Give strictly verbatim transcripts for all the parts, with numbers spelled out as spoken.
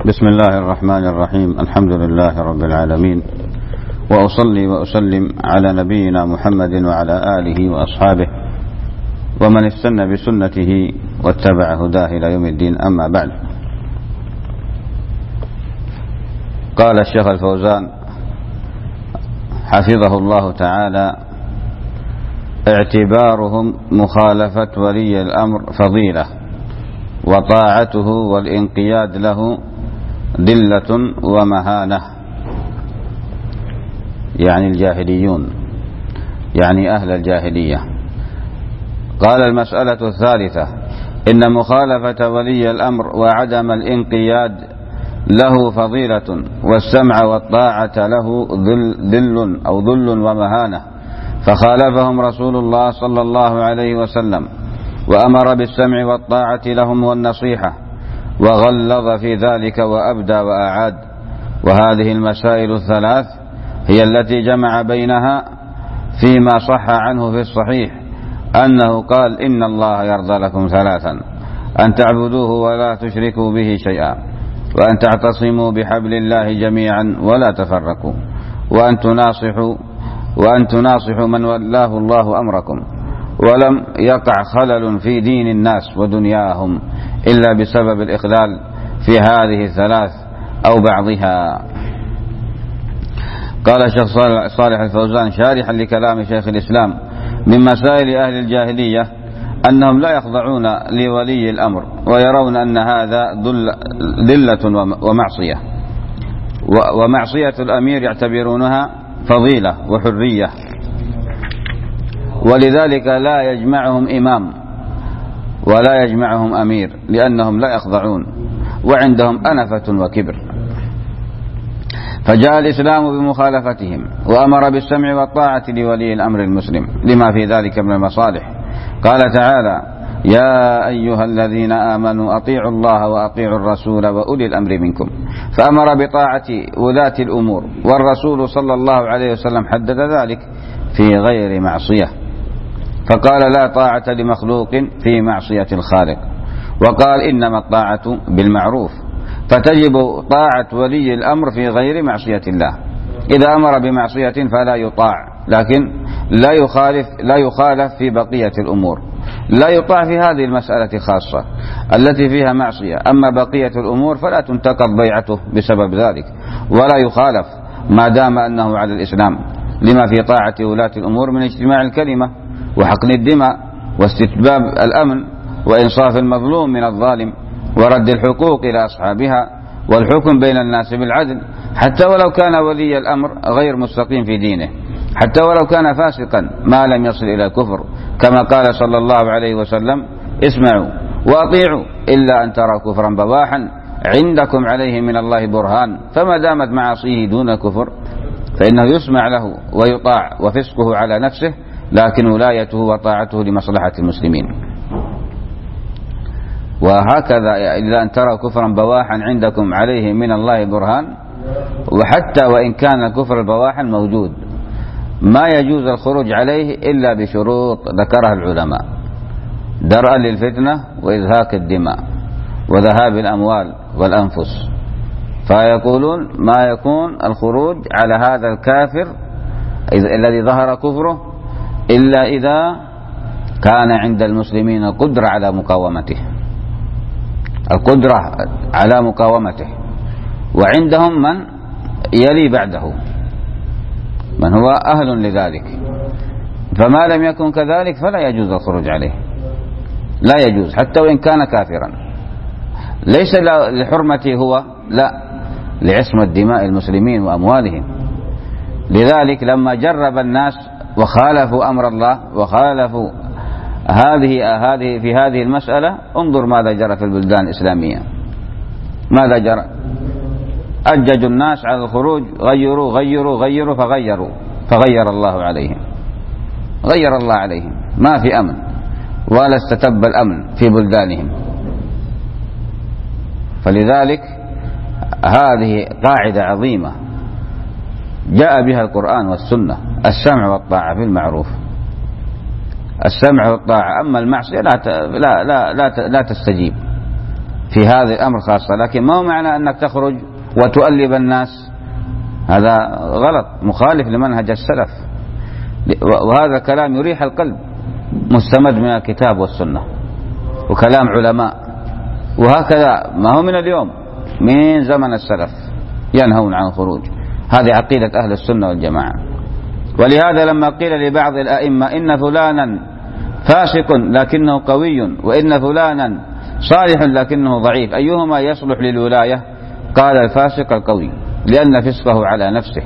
بسم الله الرحمن الرحيم. الحمد لله رب العالمين، وأصلي وأسلم على نبينا محمد وعلى آله وأصحابه ومن استنى بسنته واتبع هداه إلى يوم الدين. أما بعد، قال الشيخ الفوزان حفظه الله تعالى: اعتبارهم مخالفة ولي الأمر فضيلة، وطاعته والانقياد له ذلة ومهانة. يعني الجاهليون، يعني أهل الجاهلية. قال: المسألة الثالثة: إن مخالفة ولي الأمر وعدم الانقياد له فضيلة، والسمع والطاعة له ذل أو ذل ومهانة، فخالفهم رسول الله صلى الله عليه وسلم وأمر بالسمع والطاعة لهم والنصيحة، وغلظ في ذلك وأبدى وأعاد. وهذه المسائل الثلاث هي التي جمع بينها فيما صح عنه في الصحيح أنه قال: إن الله يرضى لكم ثلاثا: أن تعبدوه ولا تشركوا به شيئا، وأن تعتصموا بحبل الله جميعا ولا تفرقوا، وأن تناصحوا وأن تناصحوا من ولاه الله أمركم. ولم يقع خلل في دين الناس ودنياهم إلا بسبب الإخلال في هذه الثلاث أو بعضها. قال الشيخ صالح الفوزان شارحا لكلام شيخ الإسلام: من مسائل أهل الجاهلية أنهم لا يخضعون لولي الأمر، ويرون أن هذا ذلة ومعصية، ومعصية الأمير يعتبرونها فضيلة وحرية، ولذلك لا يجمعهم إمام ولا يجمعهم أمير، لأنهم لا يخضعون وعندهم أنفة وكبر. فجاء الإسلام بمخالفتهم، وأمر بالسمع والطاعة لولي الأمر المسلم لما في ذلك من المصالح. قال تعالى: يا أيها الذين آمنوا أطيعوا الله وأطيعوا الرسول وأولي الأمر منكم. فأمر بطاعة ولاة الأمور، والرسول صلى الله عليه وسلم حدد ذلك في غير معصية، فقال: لا طاعة لمخلوق في معصية الخالق. وقال: إنما الطاعة بالمعروف، فتجب طاعة ولي الأمر في غير معصية الله. إذا أمر بمعصية فلا يطاع، لكن لا يخالف لا يخالف في بقية الأمور. لا يطاع في هذه المسألة خاصة التي فيها معصية، أما بقية الأمور فلا تنتقض بيعته بسبب ذلك، ولا يخالف ما دام أنه على الإسلام، لما في طاعة ولاة الأمور من اجتماع الكلمة وحقن الدماء واستتباب الأمن وإنصاف المظلوم من الظالم ورد الحقوق إلى أصحابها والحكم بين الناس بالعدل، حتى ولو كان ولي الأمر غير مستقيم في دينه، حتى ولو كان فاسقا ما لم يصل إلى الكفر، كما قال صلى الله عليه وسلم: اسمعوا وأطيعوا إلا أن تروا كفرا بواحا عندكم عليه من الله برهان. فما دامت معاصيه دون كفر فإنه يسمع له ويطاع، وفسقه على نفسه، لكن ولايته وطاعته لمصلحة المسلمين. وهكذا إلا أن تروا كفرا بواحا عندكم عليه من الله برهان. وحتى وإن كان كفر البواحا موجود، ما يجوز الخروج عليه إلا بشروط ذكرها العلماء: درءا للفتنة، وإزهاق الدماء، وذهاب الأموال والأنفس. فيقولون: ما يكون الخروج على هذا الكافر الذي ظهر كفره إلا إذا كان عند المسلمين قدرة على مقاومته، القدرة على مقاومته، وعندهم من يلي بعده من هو أهل لذلك. فما لم يكن كذلك فلا يجوز الخروج عليه، لا يجوز حتى وإن كان كافرا، ليس لحرمته هو، لا، لعصمة دماء المسلمين وأموالهم. لذلك لما جرب الناس وخالفوا أمر الله وخالفوا هذه هذه في هذه المسألة، انظر ماذا جرى في البلدان الإسلامية. ماذا جرى؟ أججوا الناس على الخروج، غيروا غيروا غيروا فغيروا فغير الله عليهم، غير الله عليهم، ما في أمن ولا استتب الأمن في بلدانهم. فلذلك هذه قاعدة عظيمة جاء بها القرآن والسنة: السمع والطاعة في المعروف. السمع والطاعة، أما المعصية لا لا لا لا, لا تستجيب، في هذا الأمر خاصة، لكن ما هو معنى أنك تخرج وتؤلب الناس، هذا غلط مخالف لمنهج السلف، وهذا كلام يريح القلب مستمد من الكتاب والسنة وكلام علماء، وهكذا ما هو من اليوم، من زمن السلف ينهون عن الخروج. هذه عقيدة أهل السنة والجماعة. ولهذا لما قيل لبعض الأئمة إن فلانا فاسق لكنه قوي وإن فلانا صالح لكنه ضعيف أيهما يصلح للولاية؟ قال الفاسق القوي لأن فسقه على نفسه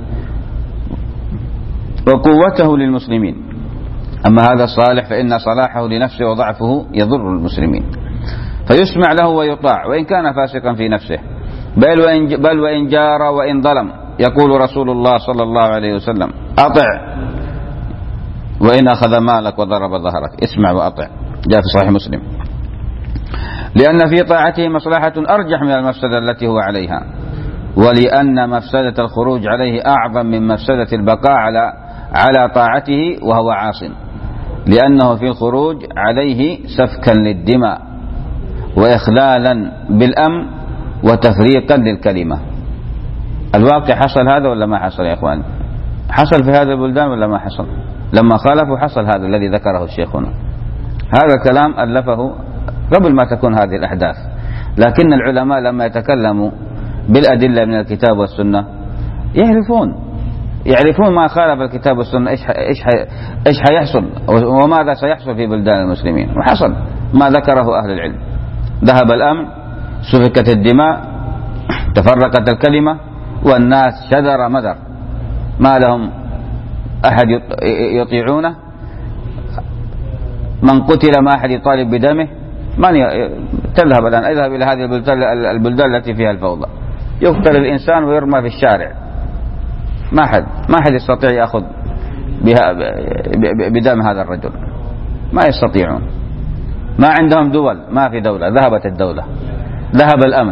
وقوته للمسلمين، أما هذا الصالح فإن صلاحه لنفسه وضعفه يضر المسلمين، فيسمع له ويطاع وإن كان فاسقا في نفسه، بل وإن, بل وإن جار وإن ظلم. يقول رسول الله صلى الله عليه وسلم أطع وإن أخذ مالك وضرب ظهرك، اسمع وأطع، جاء في صحيح مسلم، لأن في طاعته مصلحة أرجح من المفسدة التي هو عليها، ولأن مفسدة الخروج عليه أعظم من مفسدة البقاء على على طاعته وهو عاص، لأنه في الخروج عليه سفكا للدماء وإخلالا بالأمن وتفريقا للكلمة. الواقع حصل هذا ولا ما حصل يا إخوان؟ حصل في هذا البلدان ولا ما حصل؟ لما خالفوا حصل هذا الذي ذكره الشيخ هنا. هذا الكلام ألفه قبل ما تكون هذه الأحداث، لكن العلماء لما يتكلموا بالأدلة من الكتاب والسنة يعرفون يعرفون ما خالف الكتاب والسنة إيش إيش إيش حيحصل وماذا سيحصل في بلدان المسلمين، وحصل ما ذكره أهل العلم. ذهب الأمن، سفكت الدماء، تفرقت الكلمة، والناس شذر مذر، ما لهم أحد يطيعونه، من قتل ما أحد يطالب بدمه، من ي... تذهب الآن اذهب إلى هذه البلدان التي فيها الفوضى، يقتل الإنسان ويرمى في الشارع، ما حد ما حد يستطيع يأخذ بها بدم هذا الرجل، ما يستطيعون، ما عندهم دول، ما في دولة، ذهبت الدولة، ذهب الأمن.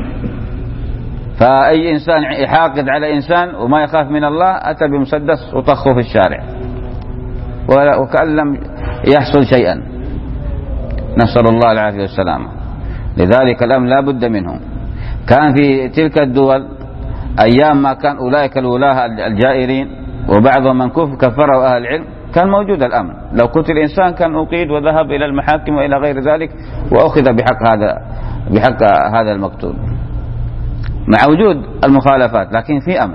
فأي إنسان يحاقد على إنسان وما يخاف من الله أتى بمسدس وطخه في الشارع وكأن لم يحصل شيئا، نسأل الله العافية والسلامة. لذلك الأمن لا بد منه. كان في تلك الدول أيام ما كان أولئك الولاة الجائرين وبعضهم من كفروا أهل العلم كان موجود الأمن، لو قتل الإنسان كان أقيد وذهب إلى المحاكم وإلى غير ذلك وأخذ بحق هذا بحق هذا المقتول مع وجود المخالفات، لكن في أمن،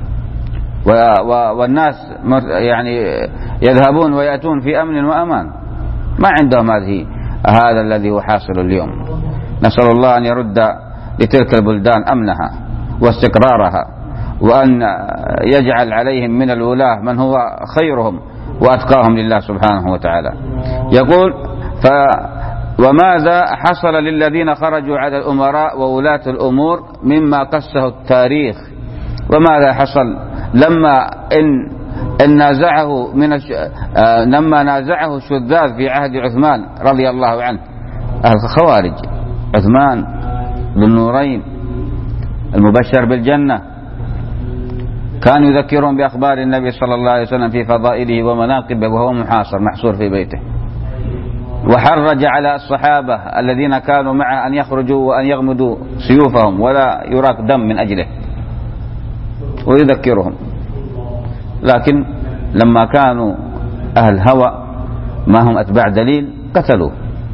والناس يعني يذهبون ويأتون في أمن وأمان، ما عندهم هذه هذا الذي هو حاصل اليوم. نسأل الله أن يرد لتلك البلدان أمنها واستقرارها، وأن يجعل عليهم من الولاة من هو خيرهم وأتقاهم لله سبحانه وتعالى. يقول ف وماذا حصل للذين خرجوا على الأمراء وولاة الأمور مما قصه التاريخ؟ وماذا حصل لما إن, إن نازعه من الش... آه... لما نازعه الشذاذ في عهد عثمان رضي الله عنه الخوارج، عثمان ذو النورين المبشر بالجنة كان يذكرهم بأخبار النبي صلى الله عليه وسلم في فضائله ومناقبه وهو محاصر محصور في بيته، وحرج على الصحابة الذين كانوا معه أن يخرجوا وأن يغمدوا سيوفهم ولا يراق دم من أجله، ويذكرهم. لكن لما كانوا أهل هوى ما هم أتباع دليل قتلوا،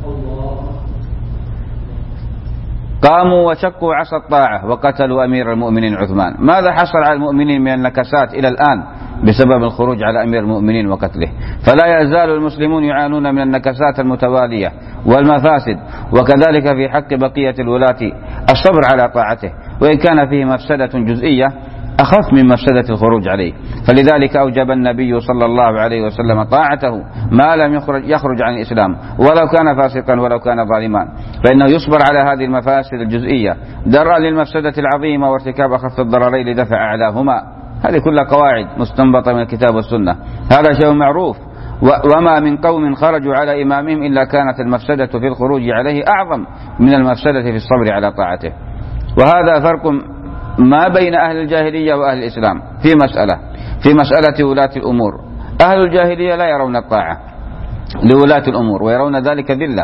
قاموا وشقوا عصا الطاعة وقتلوا أمير المؤمنين عثمان. ماذا حصل على المؤمنين من النكسات إلى الآن بسبب الخروج على أمير المؤمنين وقتله؟ فلا يزال المسلمون يعانون من النكسات المتوالية والمفاسد، وكذلك في حق بقية الولاة الصبر على طاعته، وإن كان فيه مفسدة جزئية أخف من مفسدة الخروج عليه. فلذلك أوجب النبي صلى الله عليه وسلم طاعته ما لم يخرج, يخرج عن الإسلام ولو كان فاسقا ولو كان ظالما، فإنه يصبر على هذه المفاسد الجزئية درءا للمفسدة العظيمة وارتكاب أخف الضررين لدفع أعلاهما. هذه كلها قواعد مستنبطة من الكتاب والسنة، هذا شيء معروف. وما من قوم خرجوا على إمامهم إلا كانت المفسدة في الخروج عليه أعظم من المفسدة في الصبر على طاعته. وهذا فرق ما بين أهل الجاهلية وأهل الإسلام في مسألة في مسألة ولاة الأمور. أهل الجاهلية لا يرون الطاعة لولاة الأمور ويرون ذلك ذلة،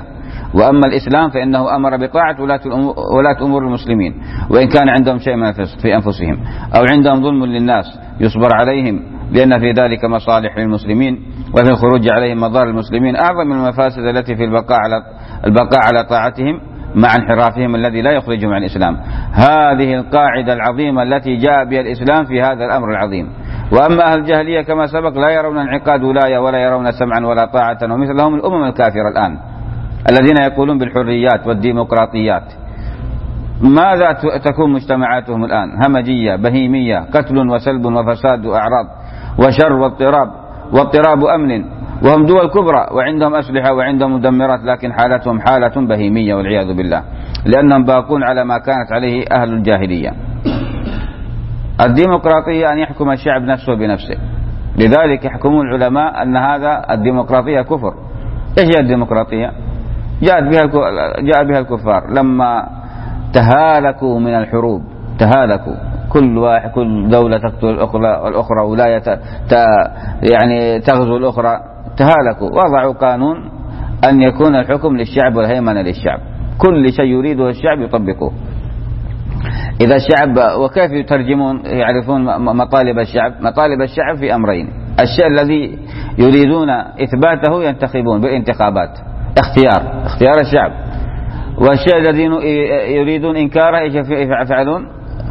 وأما الإسلام فإنه أمر بطاعة ولاة أمور المسلمين وإن كان عندهم شيء من الفسق في أنفسهم أو عندهم ظلم للناس يصبر عليهم، لأن في ذلك مصالح للمسلمين وفي الخروج عليهم مضار المسلمين أعظم من المفاسد التي في البقاء على البقاء على طاعتهم مع انحرافهم الذي لا يخرجهم عن الإسلام. هذه القاعدة العظيمة التي جاء بها الإسلام في هذا الأمر العظيم. وأما أهل الجاهلية كما سبق لا يرون انعقاد ولاية ولا يرون سمعا ولا طاعة، ومثلهم الأمم الكافرة الآن الذين يقولون بالحريات والديمقراطيات. ماذا تكون مجتمعاتهم الآن؟ همجية بهيمية، قتل وسلب وفساد وأعراض وشر واضطراب واضطراب أمن، وهم دول كبرى وعندهم أسلحة وعندهم مدمرات، لكن حالتهم حالة بهيمية والعياذ بالله، لأنهم باقون على ما كانت عليه أهل الجاهلية. الديمقراطية أن يحكم الشعب نفسه بنفسه، لذلك يحكمون العلماء أن هذا الديمقراطية كفر. إيش هي الديمقراطية؟ جاءت بها جاء بها الكفار لما تهالكوا من الحروب، تهالكوا كل واحد كل دولة تقتل الأخرى والأخرى ولاية يعني تغزو الأخرى، تهالكوا وضعوا قانون أن يكون الحكم للشعب والهيمنة للشعب، كل شيء يريده الشعب يطبقه. إذا الشعب وكيف يترجمون يعرفون مطالب الشعب؟ مطالب الشعب في أمرين: الشيء الذي يريدون إثباته ينتخبون بالانتخابات، اختيار اختيار الشعب، والشيء الذي يريدون إنكاره ايش يفعلون؟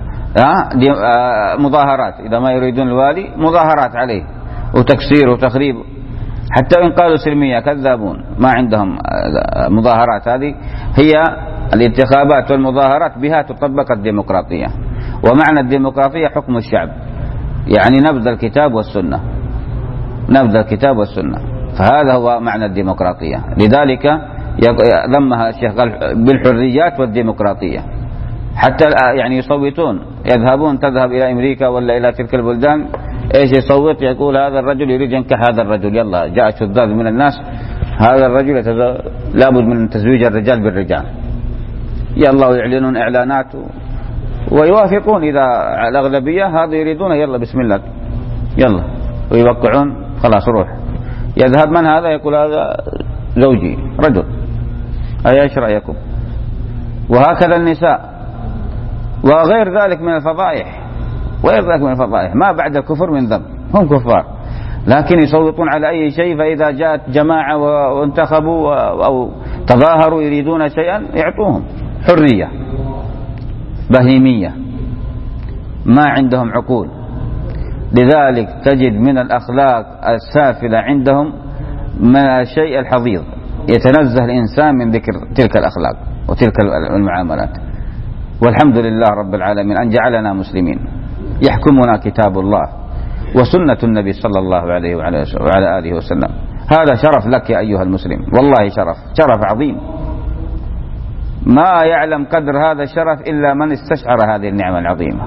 مظاهرات. إذا ما يريدون الوالي مظاهرات عليه وتكسير وتخريب، حتى إن قالوا سلمية كذابون، ما عندهم مظاهرات. هذه هي الانتخابات والمظاهرات، بها تطبق الديمقراطية. ومعنى الديمقراطية حكم الشعب، يعني نبذ الكتاب والسنة، نبذ الكتاب والسنة، فهذا هو معنى الديمقراطية. لذلك ضمها الشيخ قال بالحريات والديمقراطية، حتى يعني يصوتون، يذهبون تذهب إلى أمريكا ولا إلى تلك البلدان، إيش يصوت؟ يقول هذا الرجل يريد ينكح هذا الرجل، يلا جاء شذاذ من الناس، هذا الرجل لابد من تزويج الرجال بالرجال، يلا ويعلنون إعلانات ويوافقون. إذا الأغلبية هذا يريدون، يلا بسم الله يلا، ويوقعون خلاص روح. يذهب من هذا؟ يقول هذا زوجي رجل، أي ايش رأيكم؟ وهكذا النساء وغير ذلك من الفضائح، وغير ذلك من الفضائح، ما بعد الكفر من ذنب، هم كفار لكن يصوتون على أي شيء. فإذا جاءت جماعة وانتخبوا أو تظاهروا يريدون شيئا يعطوهم. حرية بهيمية، ما عندهم عقول. لذلك تجد من الأخلاق السافلة عندهم من الشيء الحضيض، يتنزه الإنسان من ذكر تلك الأخلاق وتلك المعاملات. والحمد لله رب العالمين أن جعلنا مسلمين، يحكمنا كتاب الله وسنة النبي صلى الله عليه وعلى آله وسلم. هذا شرف لك يا أيها المسلم، والله شرف، شرف عظيم. ما يعلم قدر هذا الشرف إلا من استشعر هذه النعمة العظيمة.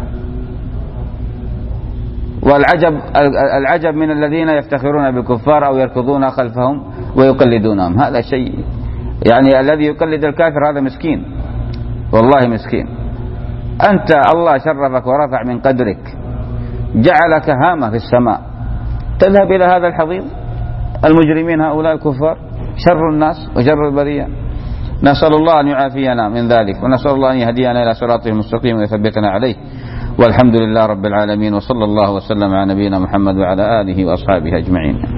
والعجب العجب من الذين يفتخرون بالكفار أو يركضون خلفهم ويقلدونهم، هذا شيء يعني الذي يقلد الكافر هذا مسكين، والله مسكين. أنت الله شرفك ورفع من قدرك، جعلك هامة في السماء، تذهب إلى هذا الحضيض؟ المجرمين هؤلاء الكفار شر الناس وشر البرية. نسأل الله أن يعافينا من ذلك، ونسأل الله أن يهدينا إلى صراطه المستقيم ويثبتنا عليه. والحمد لله رب العالمين، وصلى الله وسلم على نبينا محمد وعلى آله وأصحابه أجمعين.